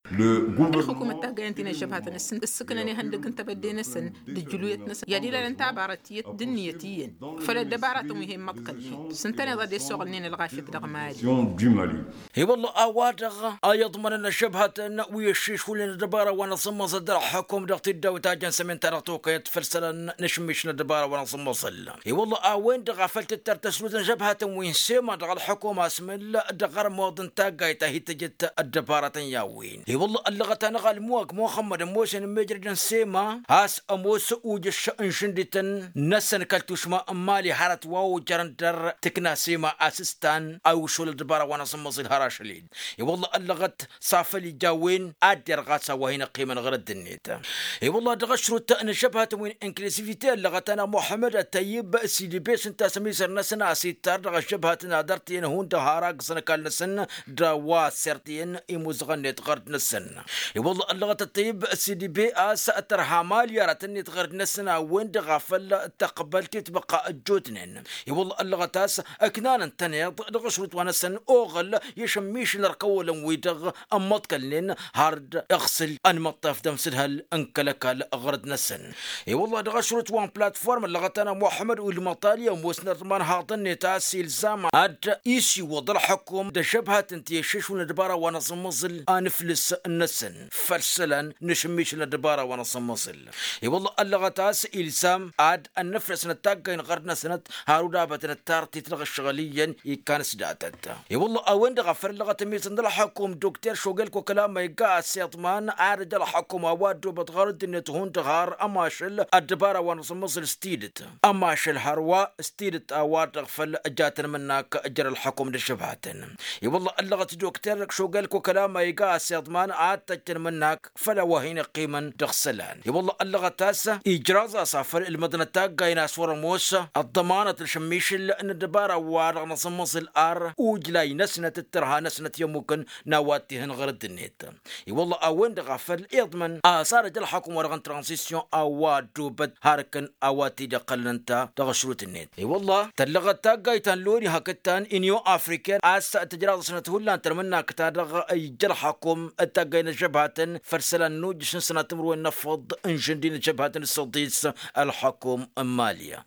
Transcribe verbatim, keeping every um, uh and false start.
الحكومة تاجنتين الجبهة السن السكنة هندق انت بدينا سن دجلوية نس يعني لا انت عبارتية دنيتين فلا دبارة مهم متقلين سنتين غادي سوغنين الغاشة دغمالي هي والله اوادغ ايضمن ان شبهة ويشيش ولين دبارة وانا صم صدر حكم دغتي الدو تاجن سمين ترطوك يتفرسل نشمش دبارة وانا صم صل هي والله اوين دغ فلت الترتسلوت جبهة وين سيما دغ الحكومة اسم الله دغر موضن تاجاي تهي تجت الدبارة ياوين هي والله اللغة نغال موك محمد موسن مجرد سيما هاس اموس وجش انشندتن نسن كالتوشما مالي حارت واو جرندر تكنا سيما اسستان او شول الدبارة وانا صمص الهراشلين يا والله اللغة صافلي جاوين ادر غاسا وهنا قيمة غرد النيتا يا والله دغشرو تأن شبهة وين انكليسيفيتي اللغة انا محمد الطيب سيدي بيس انت سميسر نسنا سيتار دغ شبهة نادرتين هون دهاراق سنكال نسن دوا سرتين يموزغنيت غرد نسن يا والله اللغة الطيب سيدي بي اس ترهامال يارتني تغرد نسنا وين دغفل تقبلتي تبقى الجوتنين يا والله اللغة تاس اكنان انتني دغشرو ونسن اوغل يشميش نرقول ويدغ امطكلين هارد اغسل ان مطف دمسدهل انكلكال غرد نسن اي والله دغشرت وان بلاتفورم اللي انا محمد والمطاليه وموسنر مان هاطني تاسي الزام اد ايشي وضل حكم دشبهه انت يشش ندباره وانا صمصل انفلس النسن فرسلا نشميش ندباره وانا صمصل اي والله اللغه تاس الزام اد النفرس نتاقين غرد نسنت هارو دابه التارتي تلغ الشغليا كان سداتت اي والله اوين دغفر اللغه ميسن دل حكم دكتور شوغلكو كلام ما يقا سيطمان عارج الحكم اواد بتغرد ان تهون تغار اماشل الدباره ونصمص ستيدت اماشل هروا ستيدت اواد غفل جاتن منك اجر الحكم للشبهاتن اي والله اللغه دكتور شوغلكو كلام ما يقا سيطمان عاد تجن منك فلا وهين قيما تغسلان اي والله اللغه تاسه اجراز صافر المدنه تاقا يناس ورموس الضمانه الشميشل ان الدباره واد نصمص الار وجلاي نسنه الترها نسنه يمكن نواتيهن غرد النت اي والله اوين دغفل يضمن اثار دل حكم ورغن ترانزيسيون اواد دوبت هاركن اواتي دقلنتا دغشروت النت اي والله تلغت تاقايتان لوري هكتان انيو افريكان اس تجراز سنه هولان ترمنا كتادغ اي جل حكم التاقاين جبهاتن فرسلان نوج سنه تمرو النفض انجندين جبهاتن السلطيس الحكم ماليا